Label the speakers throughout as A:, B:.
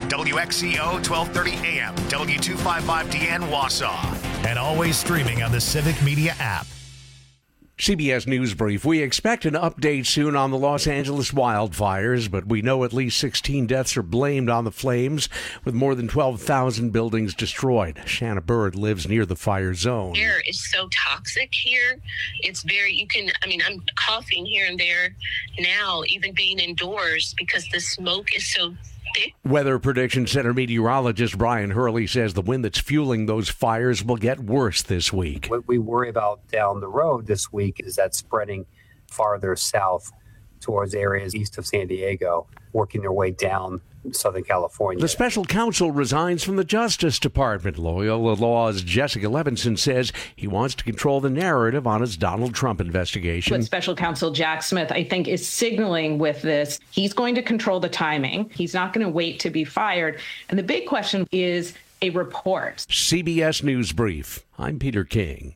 A: WXCO 1230 AM, W255DN Wausau, and always streaming on the Civic Media app.
B: CBS News Brief. We expect an update soon on the Los Angeles wildfires, but we know at least 16 deaths are blamed on the flames, with more than 12,000 buildings destroyed. Shanna Bird lives near the fire zone.
C: Air is so toxic here. It's very, I'm coughing here and there now, even being indoors, because the smoke is so thick.
B: Weather Prediction Center meteorologist Brian Hurley says the wind that's fueling those fires will get worse this week.
D: What we worry about down the road this week is that spreading farther south towards areas east of San Diego, working their way down Southern California.
B: The special counsel resigns from the Justice Department. Loyola Law's Jessica Levinson says he wants to control the narrative on his Donald Trump investigation.
E: What special counsel Jack Smith, I think, is signaling with this, he's going to control the timing. He's not going to wait to be fired. And the big question is a report.
B: CBS News Brief. I'm Peter King.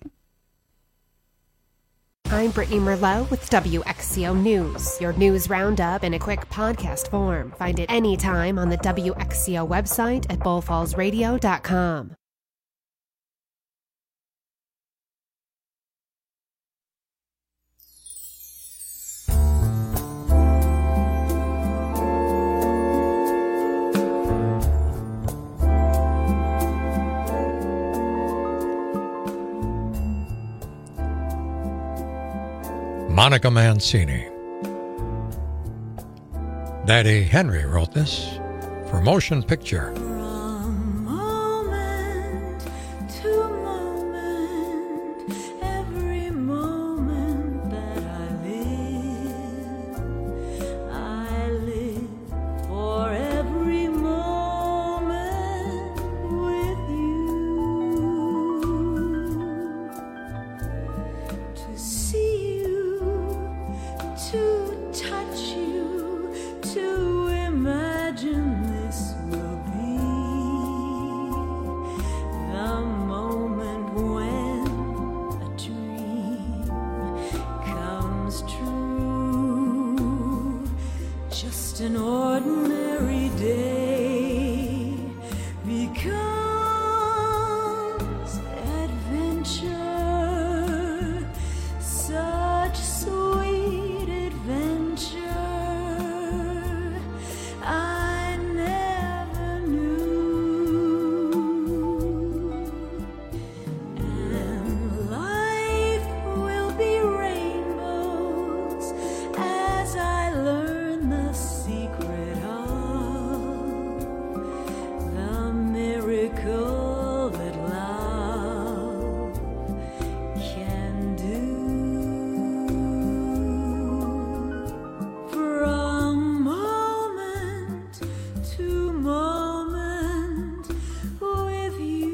F: I'm Brittany Merlot with WXCO News. Your news roundup in a quick podcast form. Find it anytime on the WXCO website at bullfallsradio.com.
G: Monica Mancini. Daddy Henry wrote this for Motion Picture.
H: From moment to moment, every moment that I live for every moment with you. To see you, to touch you, to imagine this will be the moment when a dream comes true. Just an ordinary day becomes adventure. Such sweet adventure I never knew. And life will be rainbows as I learn the secret of the miracle that love can do. From moment to moment with you.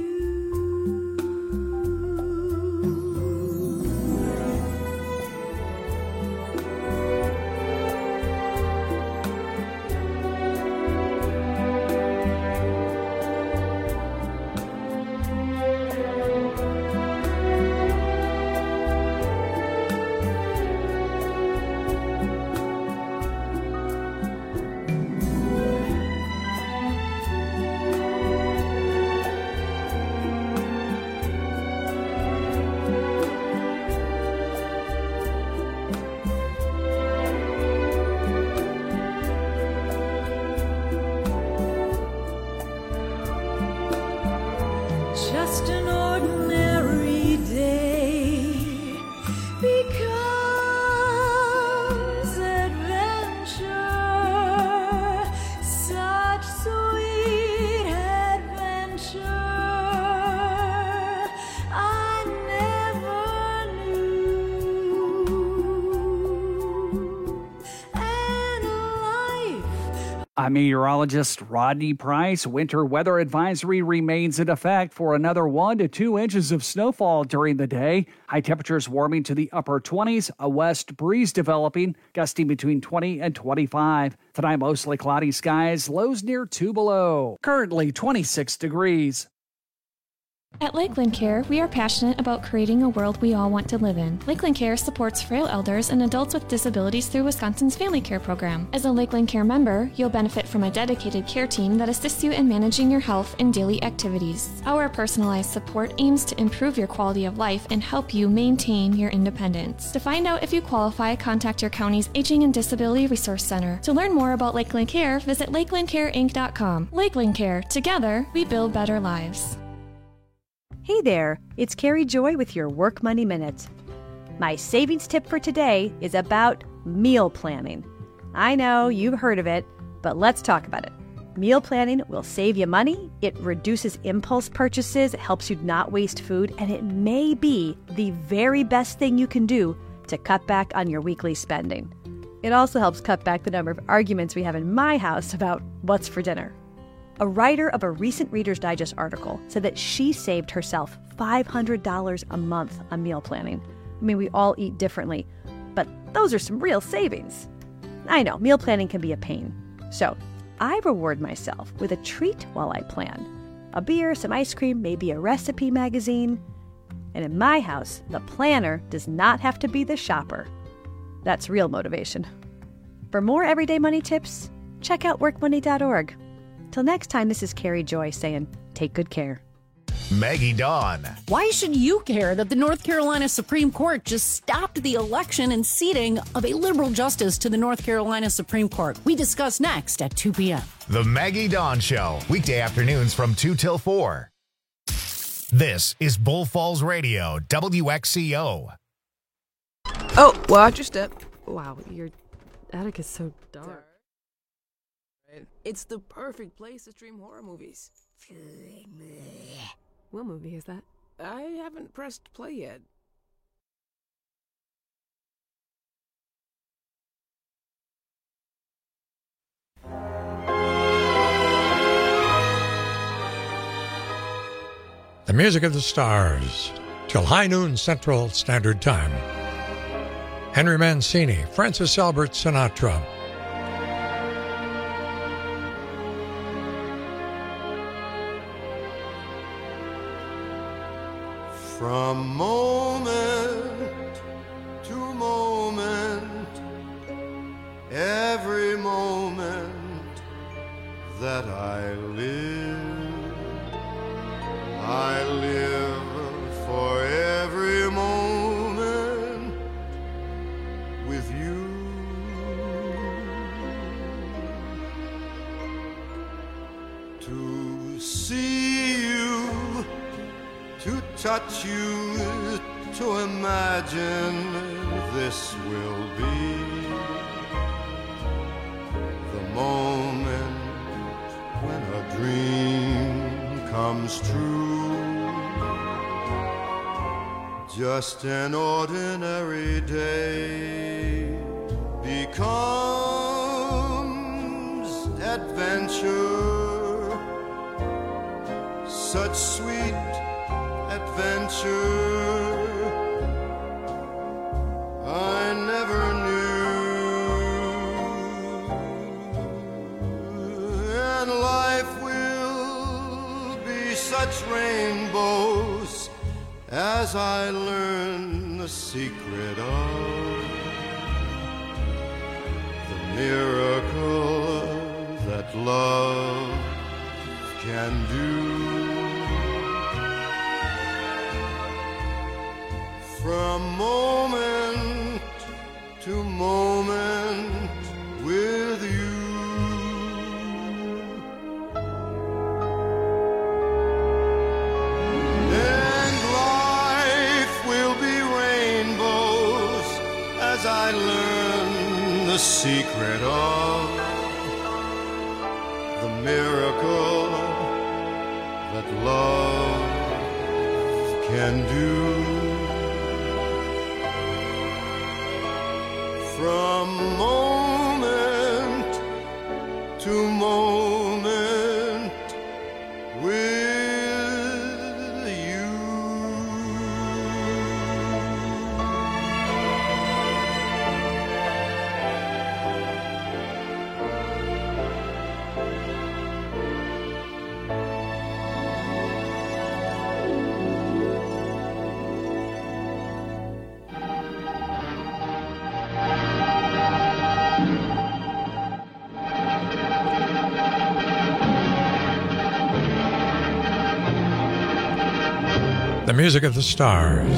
H: Just an ordinary day becomes adventure. Such sweet adventure I never knew. And life.
I: I'm meteorologist Rodney Price. Winter weather advisory remains in effect for another 1 to 2 inches of snowfall during the day. High temperatures warming to the upper 20s, a west breeze developing, gusting between 20 and 25. Tonight, mostly cloudy skies, lows near 2 below. Currently 26 degrees.
J: At Lakeland Care, we are passionate about creating a world we all want to live in. Lakeland Care supports frail elders and adults with disabilities through Wisconsin's Family Care Program. As a Lakeland Care member, you'll benefit from a dedicated care team that assists you in managing your health and daily activities. Our personalized support aims to improve your quality of life and help you maintain your independence. To find out if you qualify, contact your county's Aging and Disability Resource Center. To learn more about Lakeland Care, visit lakelandcareinc.com. Lakeland Care. Together, we build better lives.
K: Hey there, it's Carrie Joy with your Work Money Minute. My savings tip for today is about meal planning. I know you've heard of it, but let's talk about it. Meal planning will save you money, it reduces impulse purchases, it helps you not waste food, and it may be the very best thing you can do to cut back on your weekly spending. It also helps cut back the number of arguments we have in my house about what's for dinner. A writer of a recent Reader's Digest article said that she saved herself $500 a month on meal planning. I mean, we all eat differently, but those are some real savings. I know, meal planning can be a pain. So I reward myself with a treat while I plan. A beer, some ice cream, maybe a recipe magazine. And in my house, the planner does not have to be the shopper. That's real motivation. For more everyday money tips, check out workmoney.org. Till next time, this is Carrie Joy saying, take good care.
A: Maggie Dawn.
L: Why should you care that the North Carolina Supreme Court just stopped the election and seating of a liberal justice to the North Carolina Supreme Court? We discuss next at 2 p.m.
A: The Maggie Dawn Show, weekday afternoons from 2 till 4. This is Bull Falls Radio, WXCO.
M: Oh, watch your step. Wow, your attic is so dark. It's the perfect place to stream horror movies. What movie is that? I haven't pressed play yet.
G: The music of the stars, till high noon Central Standard Time. Henry Mancini, Francis Albert Sinatra.
N: From moment to moment, every moment that I live for every moment with you. To see you, to touch you, to imagine this will be the moment when a dream comes true. Just an ordinary day becomes adventure, such sweet adventure I never knew, and life will be such rainbows as I learn the secret of the miracle that love can do. From moment to moment with you. And life will be rainbows as I learn the secret of the miracle that love can do. From moment to moment with you.
G: The music of the stars.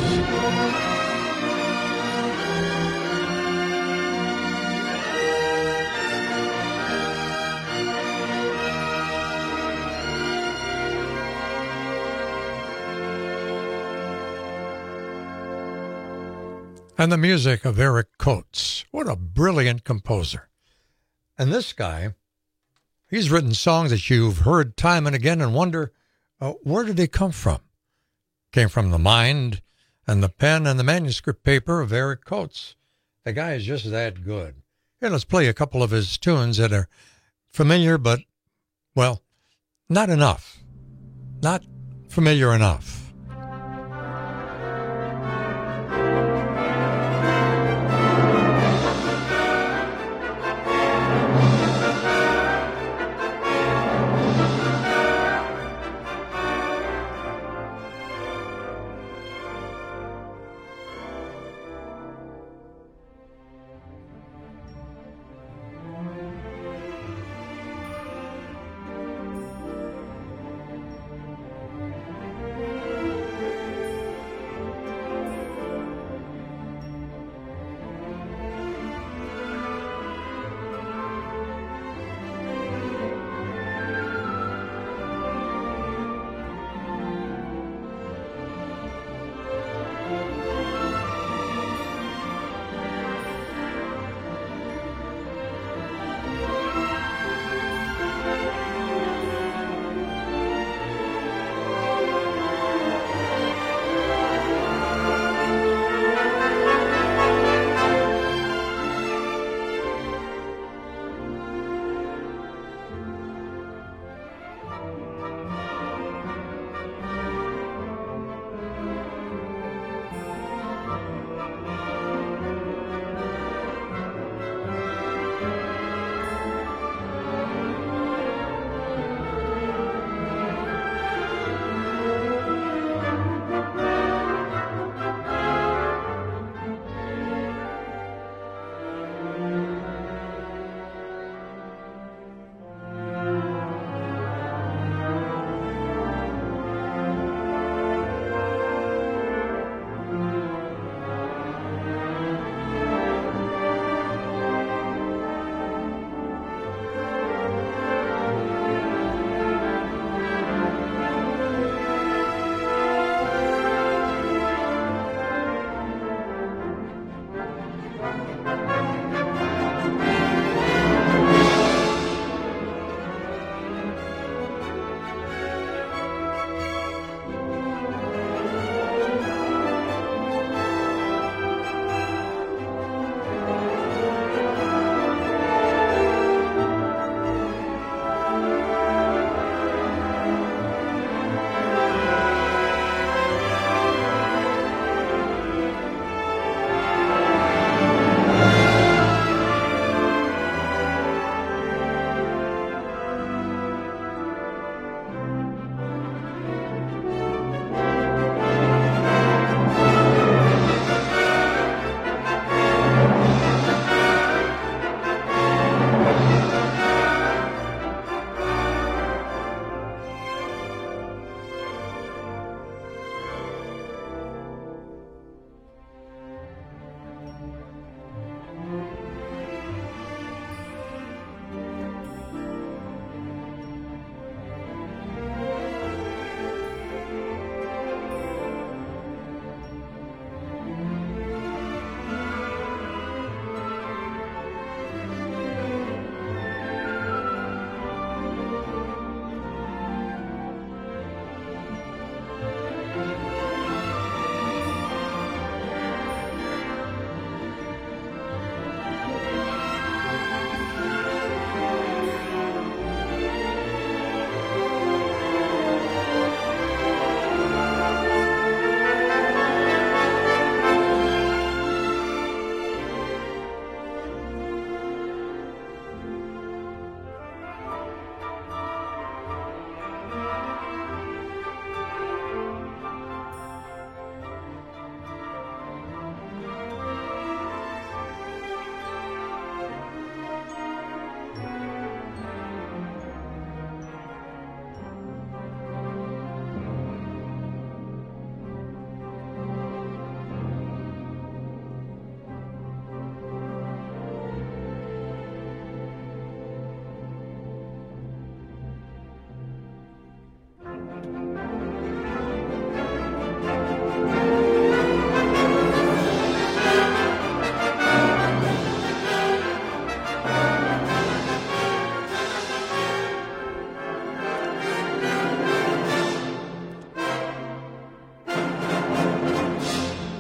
G: And the music of Eric Coates. What a brilliant composer. And this guy, he's written songs that you've heard time and again and wonder, where did they come from? Came from the mind and the pen and the manuscript paper of Eric Coates. The guy is just that good. Here, let's play a couple of his tunes that are familiar, but, well, not enough. Not familiar enough.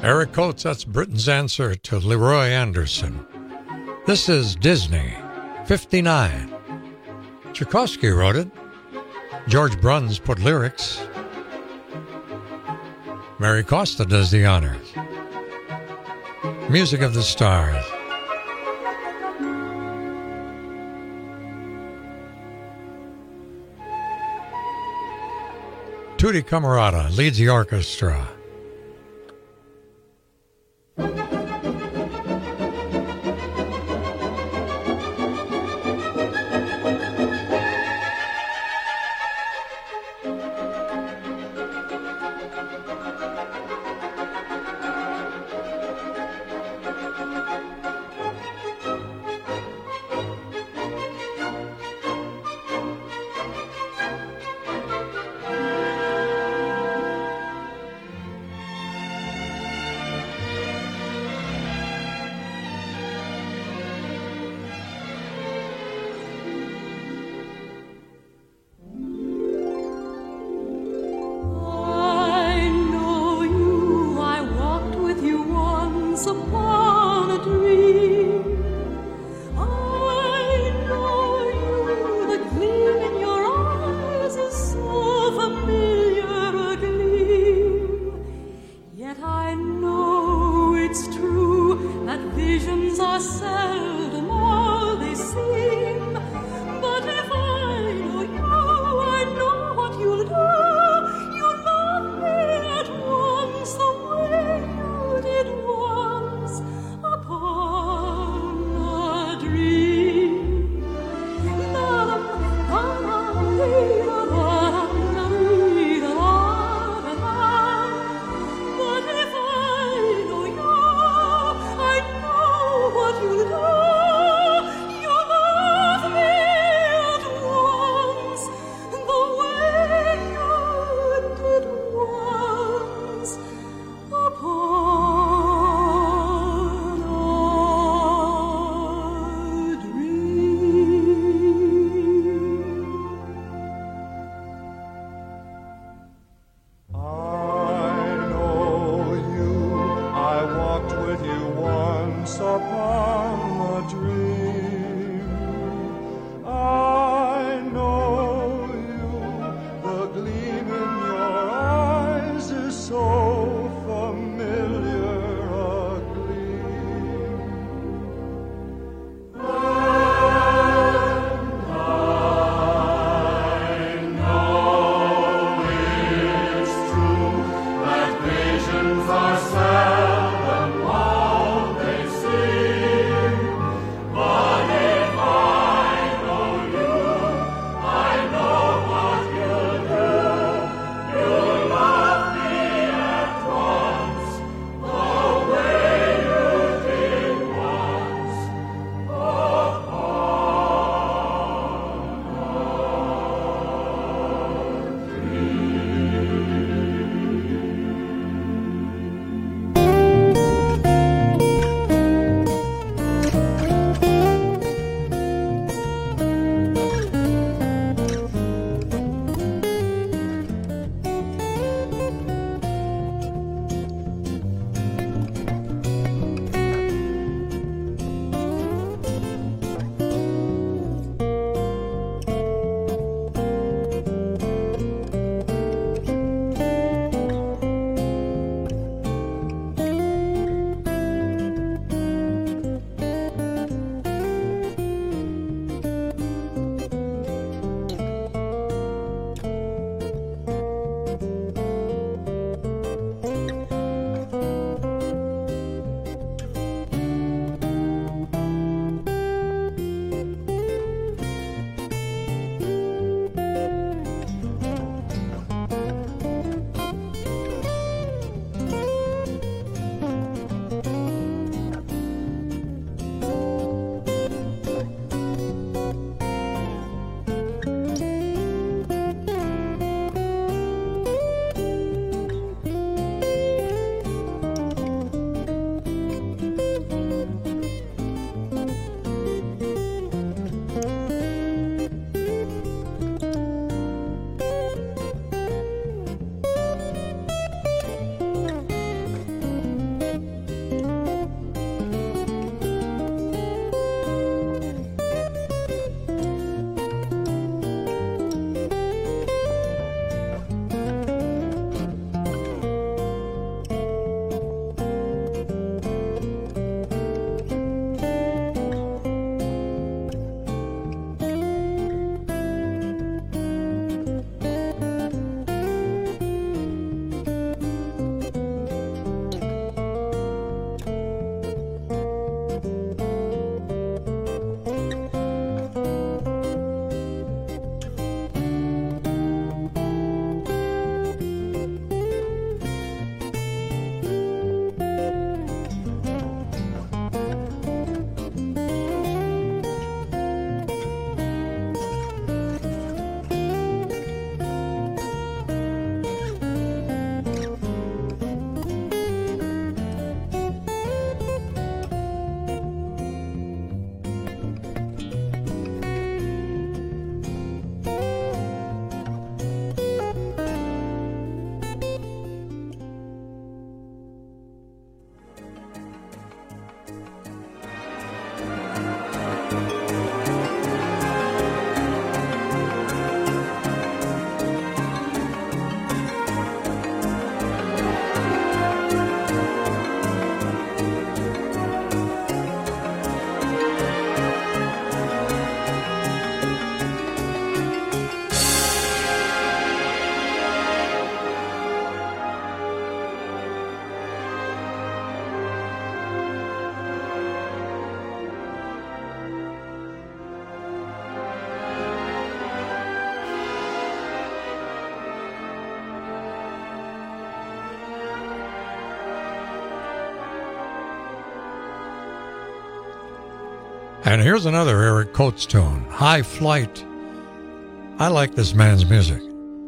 G: Eric Coates, that's Britain's answer to Leroy Anderson. This is Disney, 59. Tchaikovsky wrote it. George Bruns put lyrics. Mary Costa does the honors. Music of the Stars. Tutti Camarata leads the orchestra. And here's another Eric Coates tune, High Flight. I like this man's music.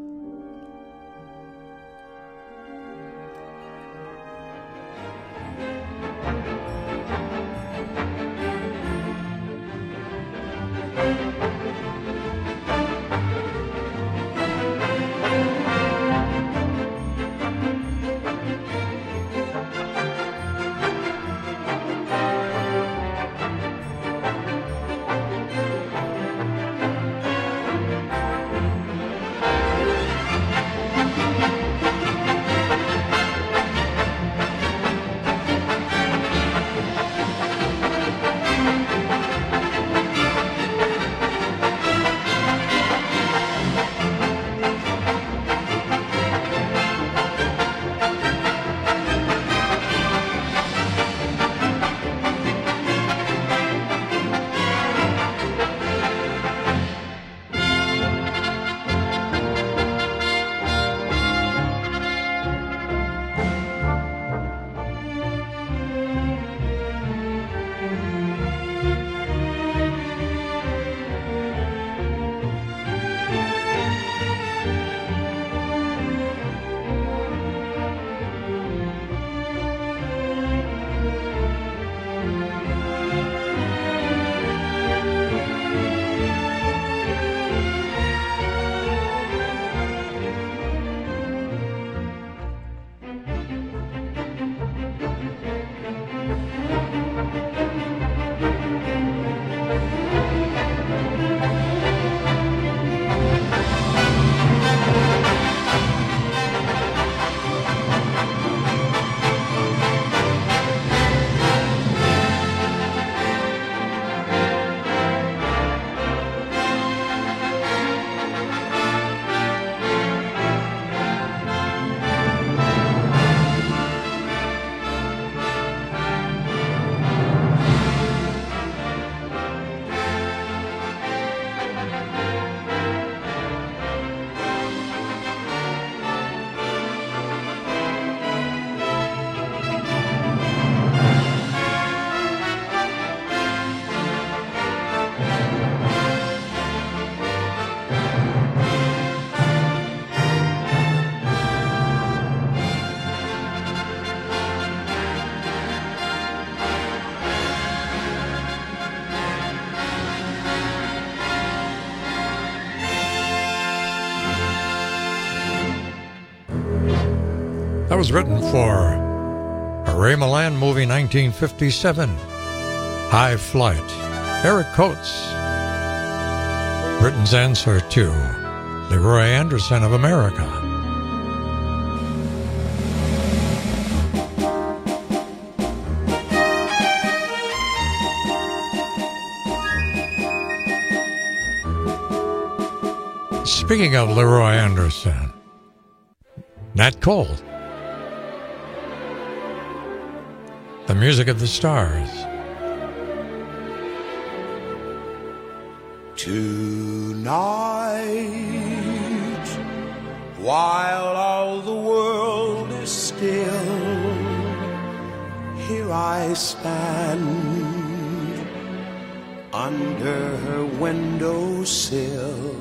G: That was written for a Ray Milland movie, 1957, High Flight. Eric Coates, Britain's answer to Leroy Anderson of America. Speaking of Leroy Anderson, Nat Cole, the music of the stars.
O: Tonight, while all the world is still, here I stand under her windowsill.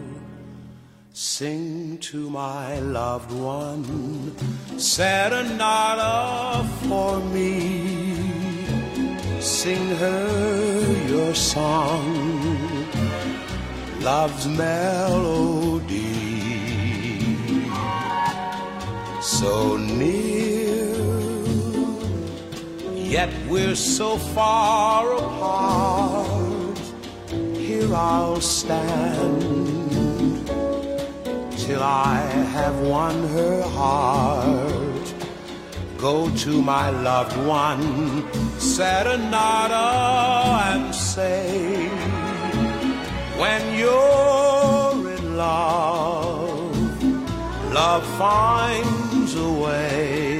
O: Sing to my loved one, serenade for me. Sing her your song, love's melody. So near, yet we're so far apart. Here I'll stand till I have won her heart. Go to my loved one, serenade and say, when you're in love, love finds a way.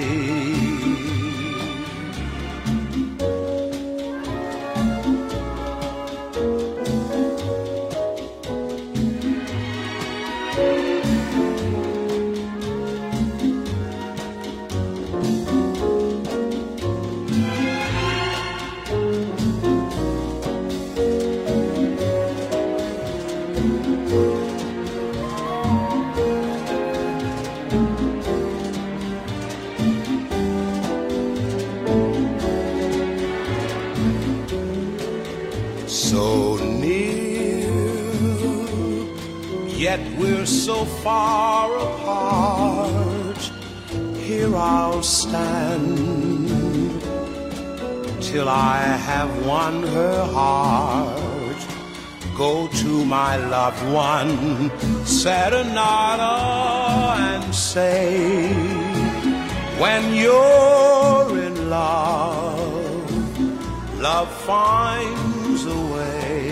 O: yet we're so far apart. Here I'll stand till I have won her heart. Go to my loved one, Serenata, and say, when you're in love, love finds a way.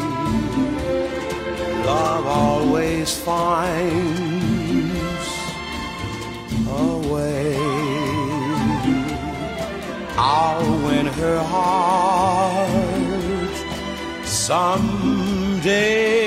O: Love always finds a way. I'll win her heart someday.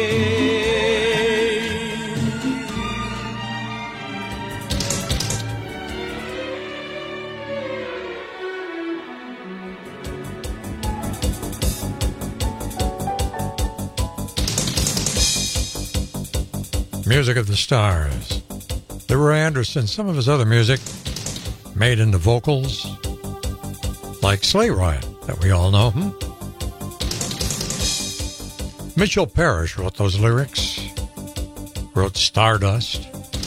G: Music of the Stars. Leroy Anderson, some of his other music made into vocals, like Sleigh Ride, that we all know. Mitchell Parrish wrote those lyrics, wrote Stardust.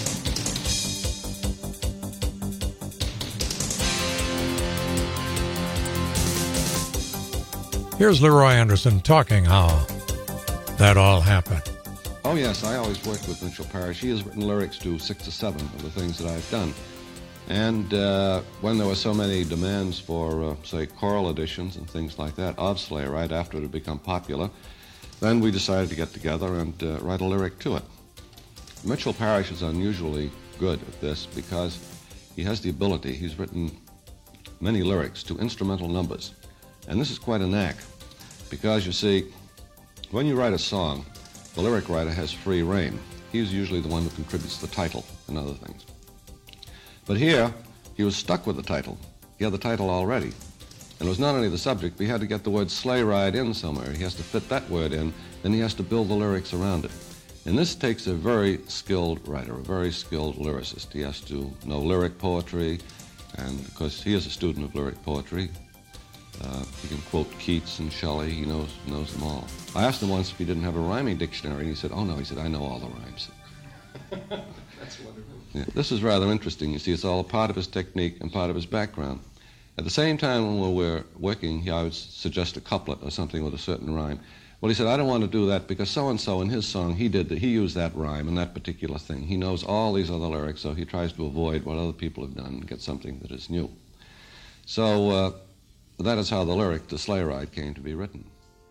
G: Here's Leroy Anderson talking how that all happened.
P: Oh, yes, I always worked with Mitchell Parrish. He has written lyrics to 6 to 7 of the things that I've done. And when there were so many demands for, say, choral editions and things like that of Sleigh Ride after it had become popular, then we decided to get together and write a lyric to it. Mitchell Parrish is unusually good at this because he has the ability. He's written many lyrics to instrumental numbers. And this is quite a knack because, you see, when you write a song, the lyric writer has free rein. He's usually the one who contributes the title and other things. But here, he was stuck with the title. He had the title already. And it was not only the subject, but he had to get the word sleigh ride in somewhere. He has to fit that word in, then he has to build the lyrics around it. And this takes a very skilled writer, a very skilled lyricist. He has to know lyric poetry, and because he is a student of lyric poetry, he can quote Keats and Shelley. He knows them all. I asked him once if he didn't have a rhyming dictionary, and he said, oh, no. He said, I know all the rhymes.
Q: That's wonderful.
P: Yeah, this is rather interesting. You see, it's all a part of his technique and part of his background. At the same time, when we're working, I would suggest a couplet or something with a certain rhyme. Well, he said, I don't want to do that because so-and-so in his song, he used that rhyme and that particular thing. He knows all these other lyrics, so he tries to avoid what other people have done and get something that is new. So that is how the lyric to Sleigh Ride came to be written.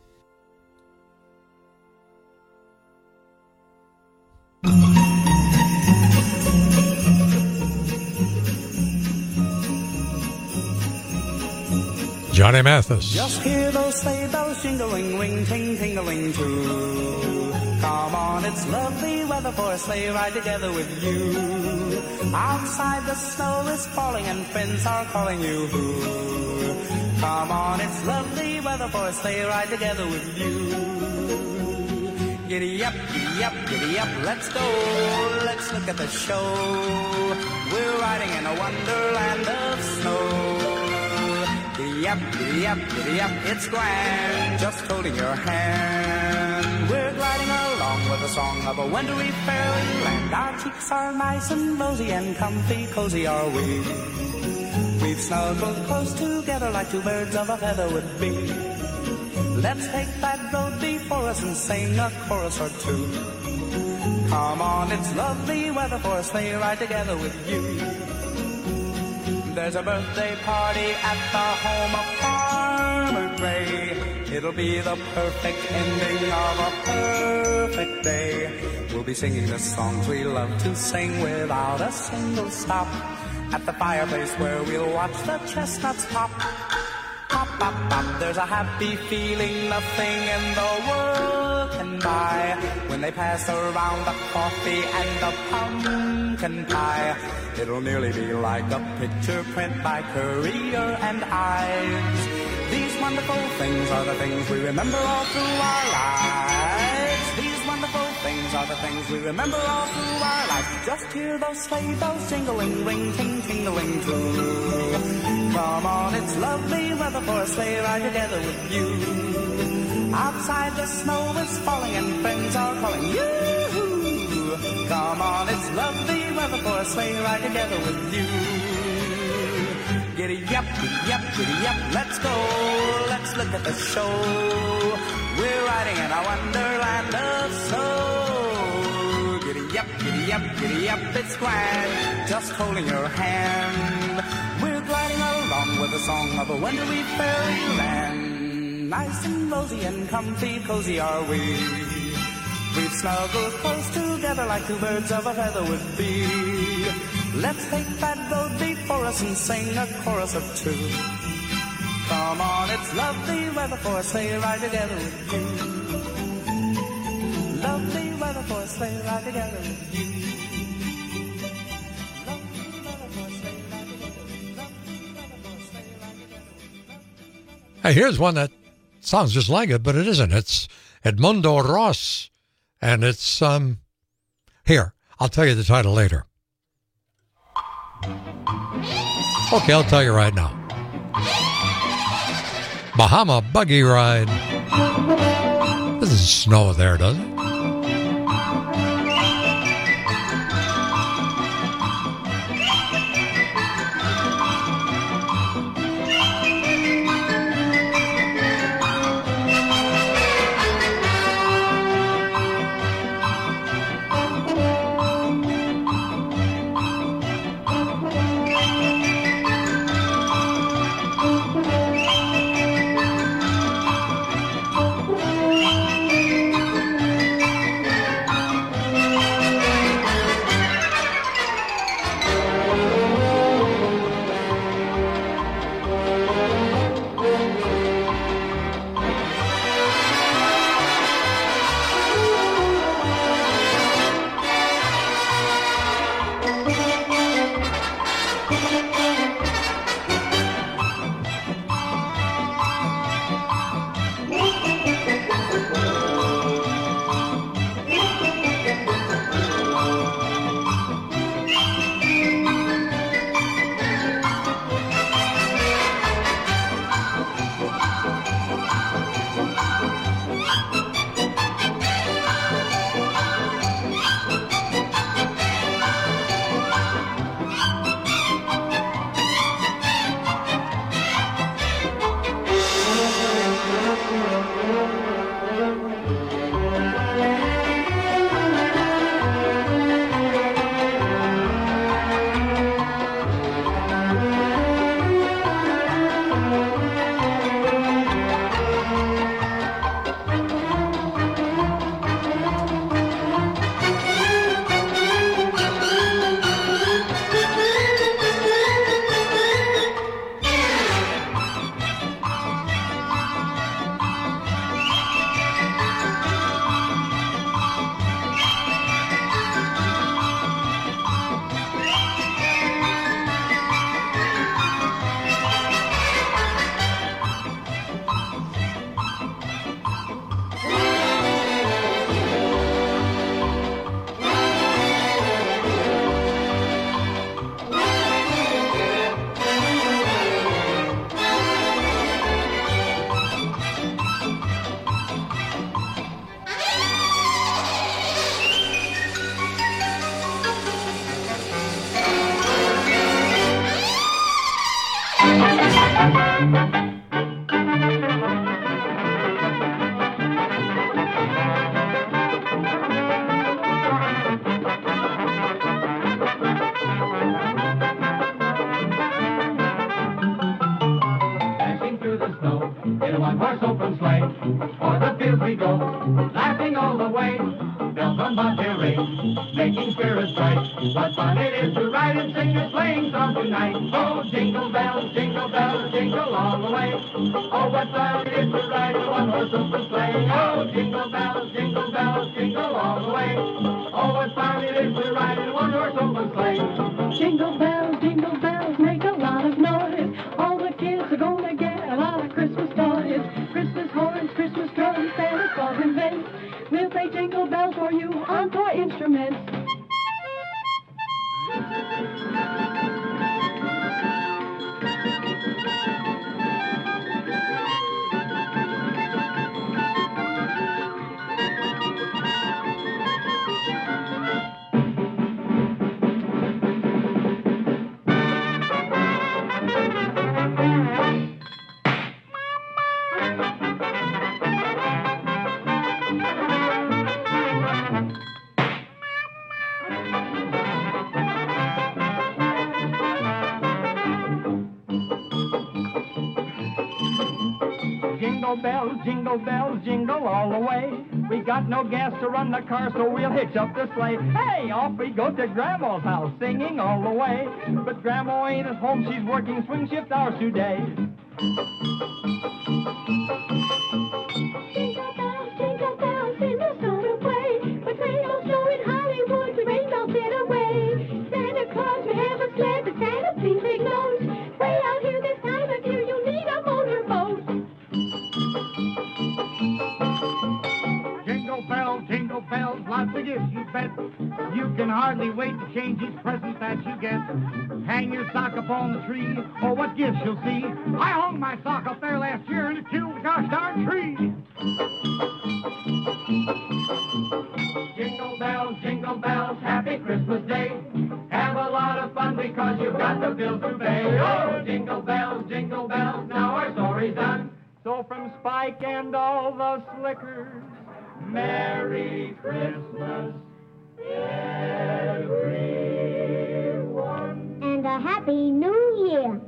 G: Johnny Mathis.
R: Just hear those sleigh bells jingling, ring, ting, tingling too. Come on, it's lovely weather for a sleigh ride together with you. Outside the snow is falling and friends are calling you. Come on, it's lovely weather for a sleigh ride together with you. Giddy up, giddy up, giddy up, let's go. Let's look at the show. We're riding in a wonderland of snow. Giddy up, giddy up, giddy up, it's grand, just holding your hand. We're gliding along with the song of a wintry fairyland. Our cheeks are nice and rosy and comfy, cozy are we. We've snuggled close together like two birds of a feather would be. Let's take that road before us and sing a chorus or two. Come on, it's lovely weather for a sleigh ride together with you. There's a birthday party at the home of Farmer Gray. It'll be the perfect ending of a perfect day. We'll be singing the songs we love to sing without a single stop. At the fireplace where we'll watch the chestnuts pop. Pop, pop, pop. There's a happy feeling nothing in the world can buy. When they pass around the coffee and the pumpkin pie, it'll nearly be like a picture print by Currier and Ives. These wonderful things are the things we remember all through our lives. These wonderful things are the things we remember all through our lives. Just hear those sleigh bells jingling, ring, ting, tingling too. Come on, it's lovely weather for a sleigh ride together with you. Outside the snow is falling and friends are calling you. Come on, it's lovely weather for a sleigh ride together with you. Giddy up, giddy up, let's go. Let's look at the show. We're riding in a wonderland of snow. Giddy up, it's grand. Just holding your hand. We're gliding along with the song of a wonderful fairyland. Nice and rosy and comfy, cozy are we. We've snuggled close together like two birds of a feather would be. Let's take that road before us and sing a chorus of two. Come on, it's lovely weather for a sleigh ride together with you. Lovely weather for a sleigh ride together with you.
G: Hey, here's one that sounds just like it, but it isn't. It's Edmundo Ross. And it's, here, I'll tell you the title later. Okay, I'll tell you right now. Bahama Buggy Ride. Doesn't snow there, does it?
S: Making spirits bright. What fun it is to ride and sing a sleighing song tonight. Oh, jingle bells, jingle all the way. Oh, what fun it is to ride in a one-horse open sleigh. Oh, jingle bells, jingle all the way. Oh, what fun it is to ride in a one-horse open sleigh.
H: Jingle bells, make a lot of noise. All the kids are gonna get a lot of Christmas toys. Christmas horns, Christmas drums, Santa Claus and Vince. We'll play jingle bells for you on toy instruments.
S: Jingle bells, jingle all the way. We got no gas to run the car, so we'll hitch up the sleigh. Hey, off we go to Grandma's house, singing all the way. But Grandma ain't at home, she's working swing shift hours today.
H: Jingle bells in the sort of way. But rainbows show in Hollywood, the rainbows get away. Santa Claus, we have a sled, but Santa, please take note. Way out here this time of year, you'll need a motorboat.
S: Jingle bells, lots of gifts, you bet. You can hardly wait to change each present that you get. Hang your sock up on the tree, oh, what gifts you'll see. I hung my sock up there last year and it killed the gosh darn tree. Jingle bells, happy Christmas Day. Have a lot of fun because you've got the bills to pay. Oh, jingle bells, now our story's done. So from Spike and all the slickers, Merry Christmas, everyone.
H: And a Happy New Year.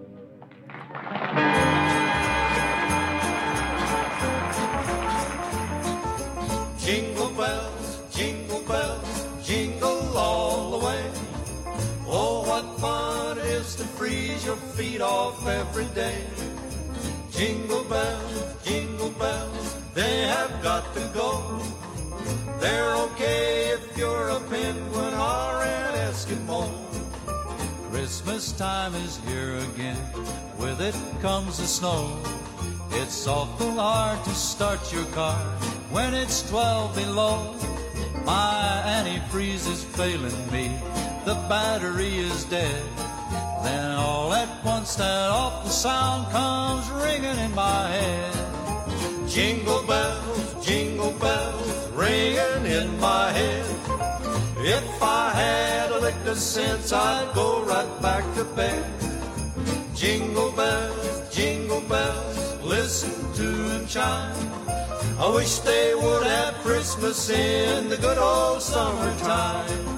N: Jingle bells, jingle all the way. Oh, what fun it is to freeze your feet off every day. Jingle bells, they have got to go. They're okay if you're a penguin or an Eskimo.
T: Christmas time is here again, with it comes the snow. It's awful hard to start your car when it's 12 below. My antifreeze is failing me, the battery is dead. Then all at once that awful sound comes ringing in my head.
N: Jingle bells, ringing in my head. If I had a lick of sense, I'd go right back to bed. Jingle bells, listen to them chime. I wish they would have Christmas in the good old summertime.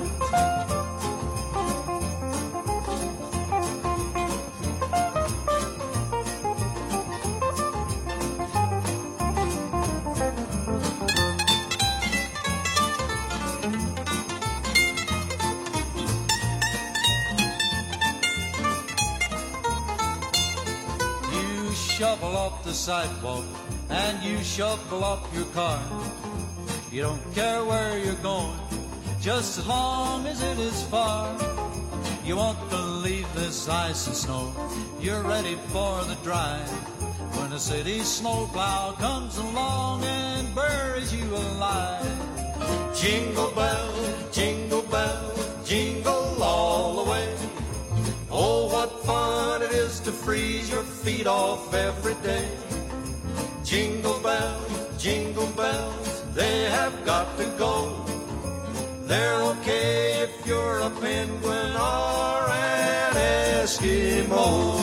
T: Shovel off the sidewalk and you shovel up your car. You don't care where you're going, just as long as it is far. You won't believe this ice and snow, you're ready for the drive. When a city snowplow comes along and buries you alive.
N: Jingle bells, jingle all the way. Oh, what fun it is to freeze your feet off every day. Jingle bells, they have got to go. They're okay if you're a penguin or an Eskimo.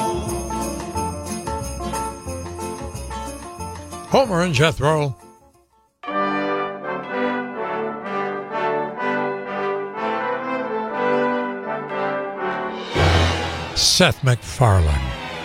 G: Homer and Jethro. Seth MacFarlane.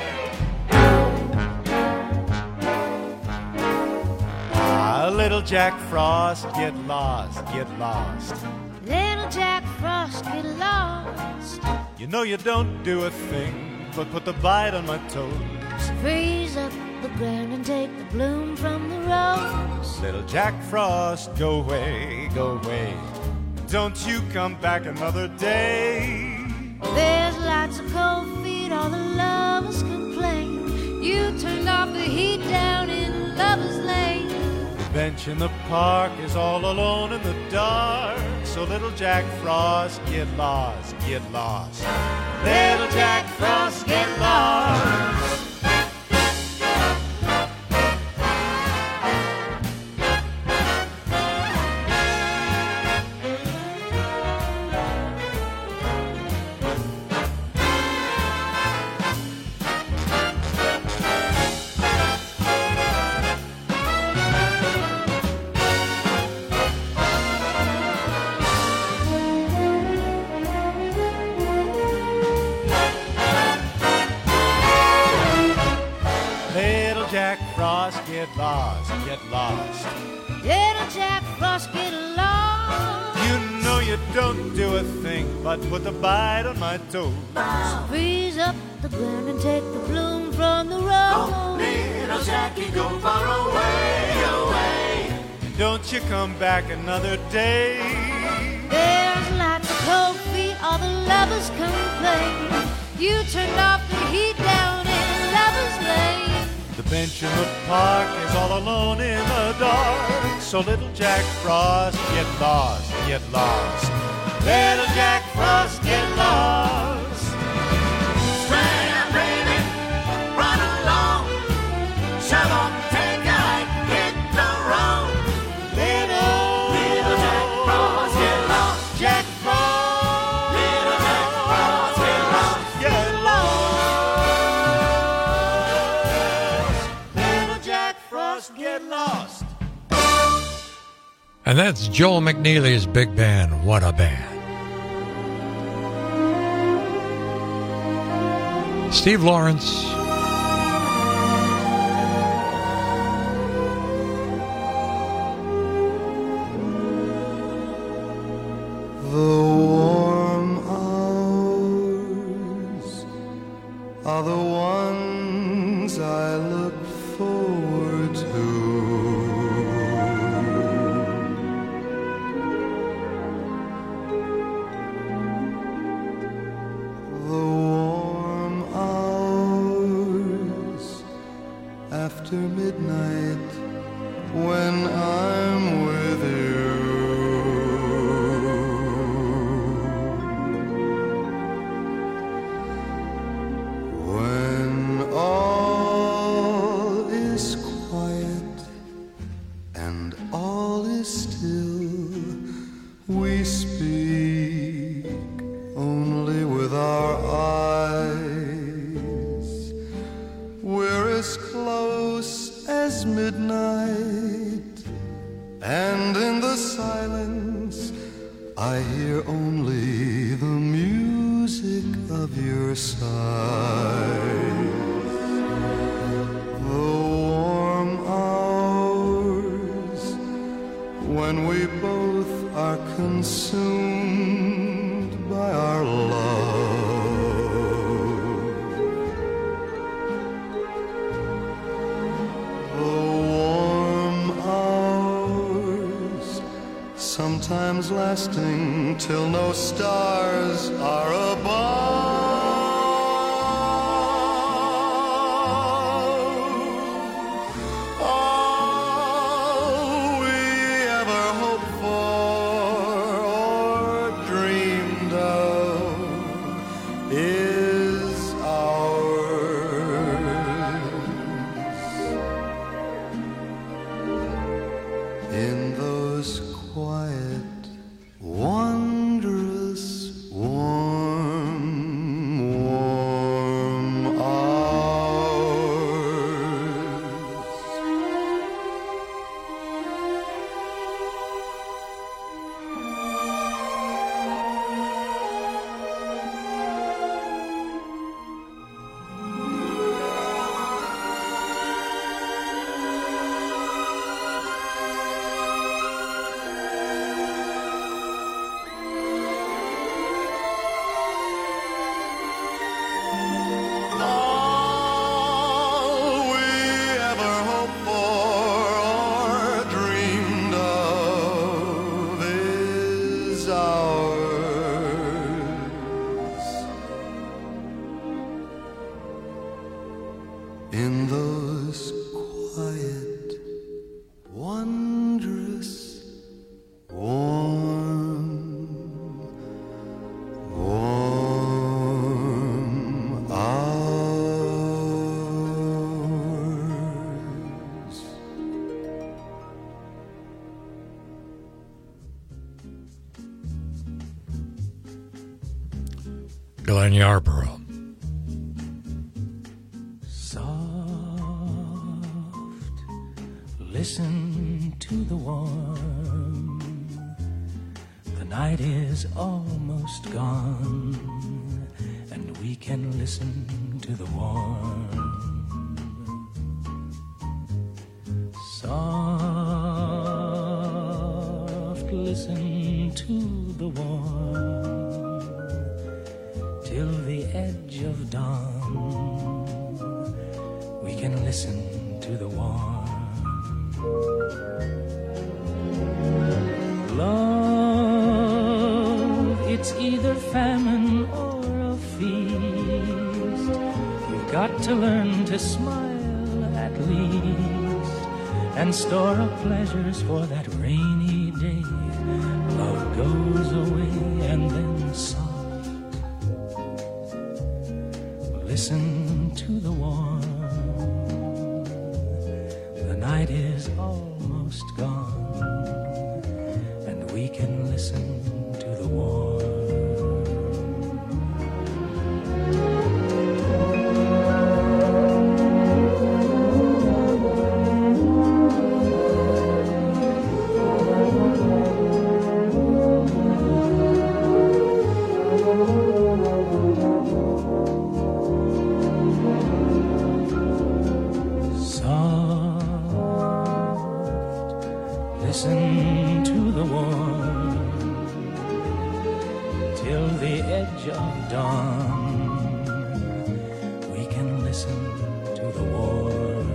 U: Little Jack Frost, get lost, get lost.
H: Little Jack Frost, get lost.
U: You know you don't do a thing but put the bite on my toes.
H: Freeze up the ground and take the bloom from the rose.
U: Little Jack Frost, go away, go away. Don't you come back another day.
H: There's lots of cold feet, all the lovers complain. You turned off the heat down in Lover's Lane.
U: The bench in the park is all alone in the dark. So little Jack Frost, get lost, get lost. Little Jack Frost, get lost. get lost, get lost.
H: Little Jack Frost, get lost.
U: You know you don't do a thing but put the bite on my toes.
H: Freeze up the ground and take the bloom from the rose.
N: Go, little Jackie, go far away, away.
U: Don't you come back another day.
H: There's lots of cold feet, all the lovers complain. You turned off the heat down in Lover's Lane.
U: The bench in the park is all alone in the dark. So little Jack Frost, get lost, get lost. Little Jack Frost, get lost.
N: Swing and baby, run along. Shove on, take a hike, hit the road. Little Jack Frost, get lost.
U: Jack Frost,
N: little Jack Frost, get lost.
U: Get lost. Little Jack Frost, get lost.
G: And that's Joel McNeely's big band, What a Band. Steve Lawrence.
C: The warm hours are the ones I look forward to. The warm hours after midnight when I'm with you. When all is quiet and all is still, we speak only with our eyes. We're as close as midnight, and in the silence I hear only the music of your sighs. The warm hours when we both are consumed by our love. The warm hours sometimes lasting till no stars are above. All we ever hoped for or dreamed of is ours. In those quiet, wondrous, warm in those quiet, wondrous, warm hours.
G: Glenn Yarborough.
V: Listen to the warm. The night is almost gone, and we can listen to the warm. the warm till the edge of dawn. We can listen to the warm. Love, it's either famine or a feast. You've got to learn to smile at least and store up pleasures for that rainy day. Love goes away and then soft. Listen to the warm. The night is almost gone, and we can listen to the warm. Listen to the warm till the edge of dawn. We can listen to the warm.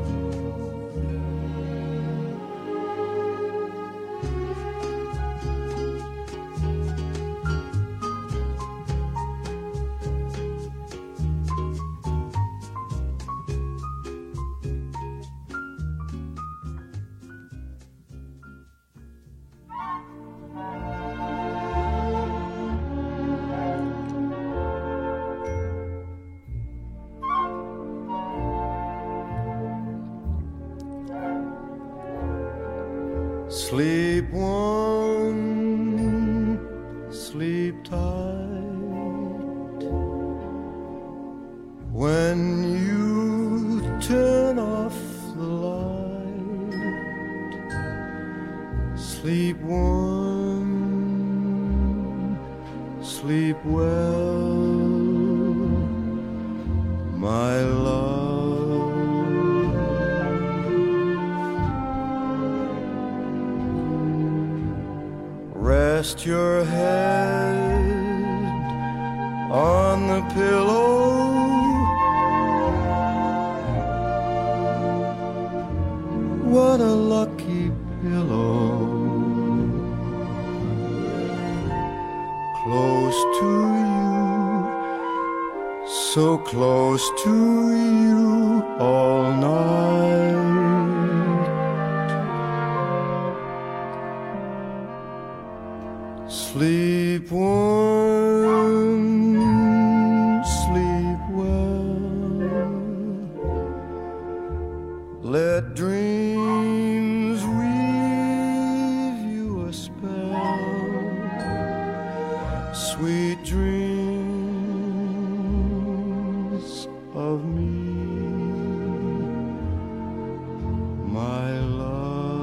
C: Sleep warm, sleep tight. When you turn off the light, sleep warm, sleep well, my love. Rest your head on the pillow. What a lucky pillow. Close to you, so close to you all night. Sleep warm, sleep well. Let dreams weave you a spell. Sweet dreams of me, my love.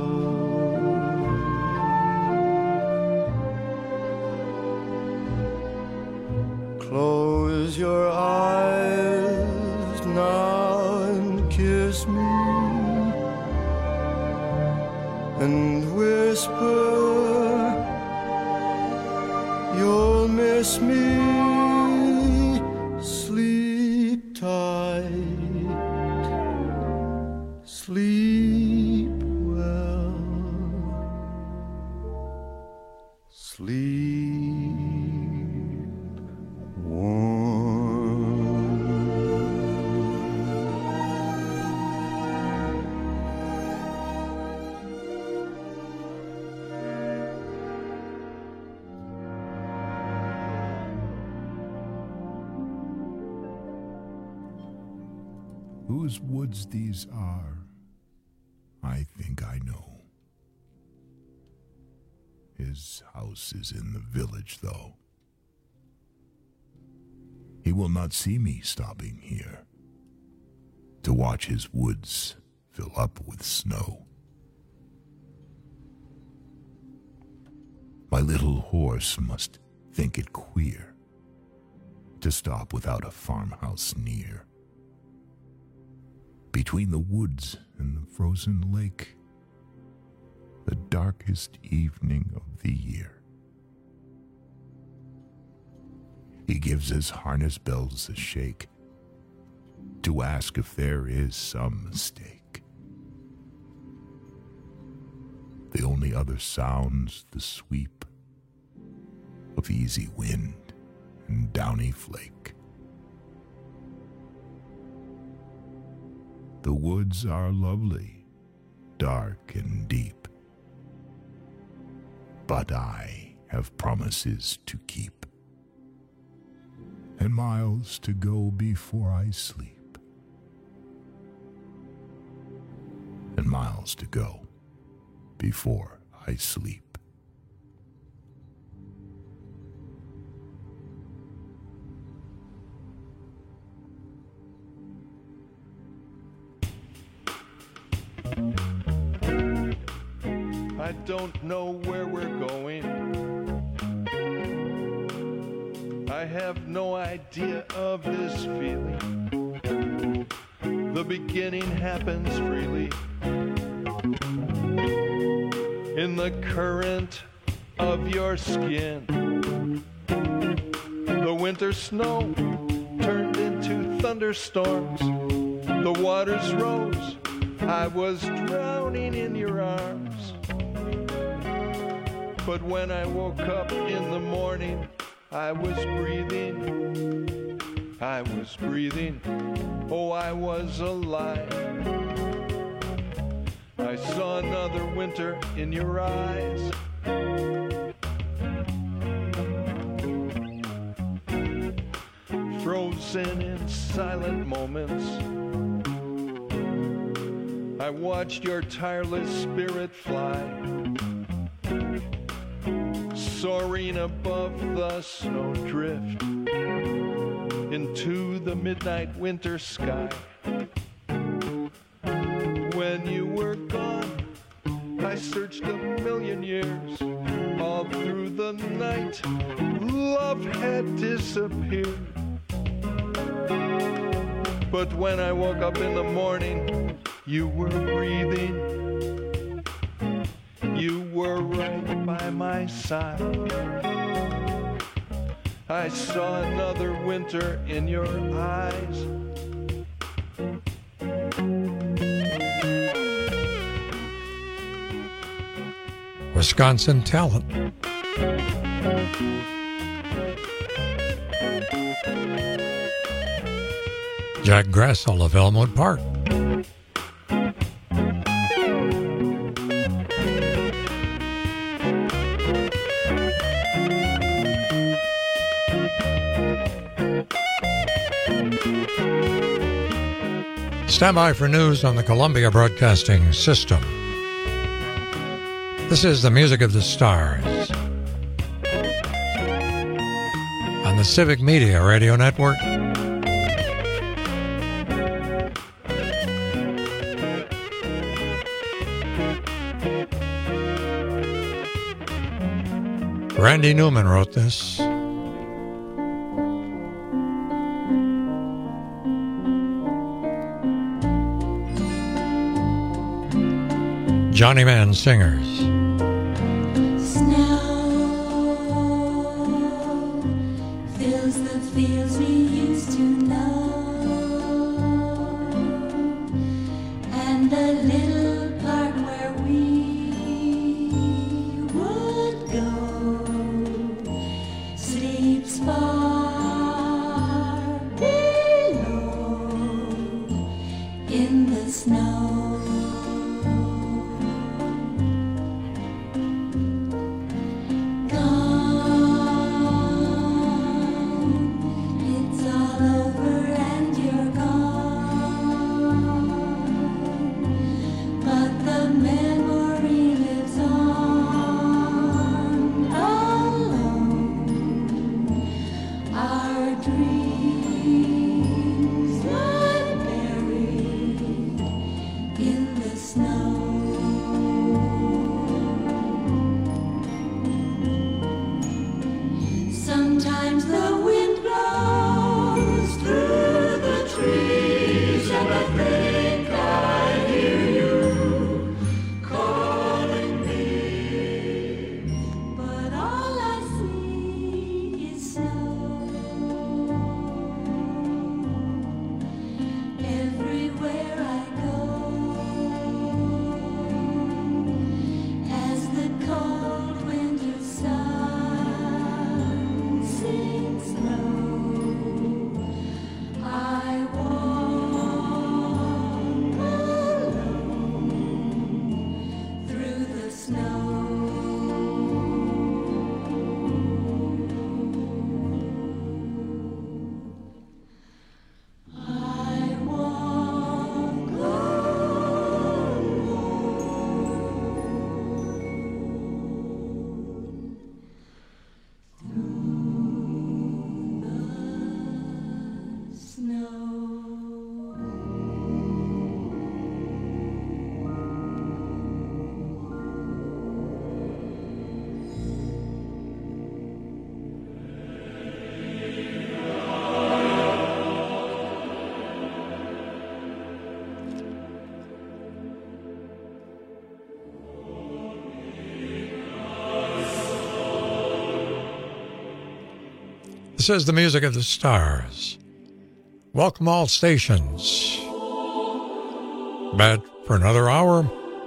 C: Close your eyes now and kiss me, and whisper you'll miss me. Sleep tight, sleep well, sleep warm.
D: Whose woods these are, I think I know. His house is in the village, though. He will not see me stopping here to watch his woods fill up with snow. My little horse must think it queer to stop without a farmhouse near. Between the woods and the frozen lake, the darkest evening of the year. He gives his harness bells a shake to ask if there is some mistake. The only other sound's the sweep of easy wind and downy flake. The woods are lovely, dark and deep, but I have promises to keep, and miles to go before I sleep, and miles to go before I sleep.
C: I don't know where we're going. I have no idea of this feeling. The beginning happens freely in the current of your skin. The winter snow turned into thunderstorms. The waters rose. I was drowning in your arms. But when I woke up in the morning, I was breathing. I was breathing. Oh, I was alive. I saw another winter in your eyes. Frozen in silent moments, I watched your tireless spirit fly, soaring above the snowdrift into the midnight winter sky. When you were gone, I searched a million years. All through the night, love had disappeared. But when I woke up in the morning, you were breathing. You were right by my side. I saw another winter in your eyes.
G: Wisconsin talent. Jack Grassel of Elmwood Park. Stand by for news on the Columbia Broadcasting System. This is the Music of the Stars on the Civic Media Radio Network. Randy Newman wrote this. Johnny Mann Singers.
B: Snow fills the fields we used to know, and the little part where we would go sleeps far below in the snow. Sometimes the wind blows through the trees, and I think I hear you calling me. But all I see is snow.
G: This is the music of the stars. Welcome all stations. Back for another hour.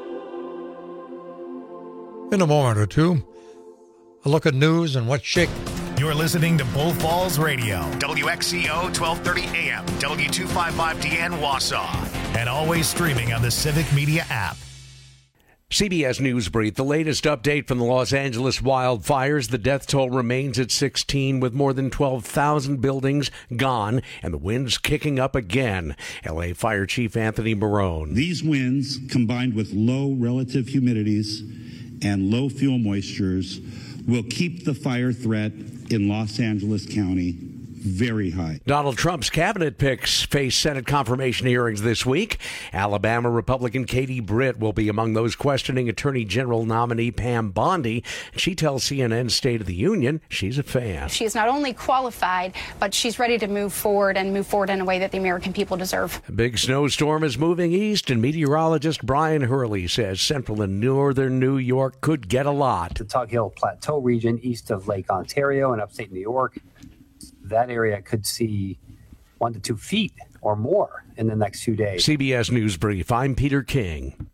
G: In a moment or two, a look at news and what's shaking.
A: You're listening to Bull Falls Radio, WXCO 1230 AM, W255DN Wausau, and always streaming on the Civic Media app.
E: CBS News Brief, the latest update from the Los Angeles wildfires. The death toll remains at 16 with more than 12,000 buildings gone and the winds kicking up again. LA Fire Chief Anthony Marone.
F: These winds, combined with low relative humidities and low fuel moistures, will keep the fire threat in Los Angeles County very high.
E: Donald Trump's cabinet picks face Senate confirmation hearings this week. Alabama Republican Katie Britt will be among those questioning Attorney General nominee Pam Bondi. She tells CNN State of the Union she's a fan.
W: She's not only qualified, but she's ready to move forward in a way that the American people deserve.
E: A big snowstorm is moving east, and meteorologist Brian Hurley says central and northern New York could get a lot.
X: The Tug Hill Plateau region east of Lake Ontario and upstate New York, that area could see 1 to 2 feet or more in the next few days.
E: CBS News Brief, I'm Peter King.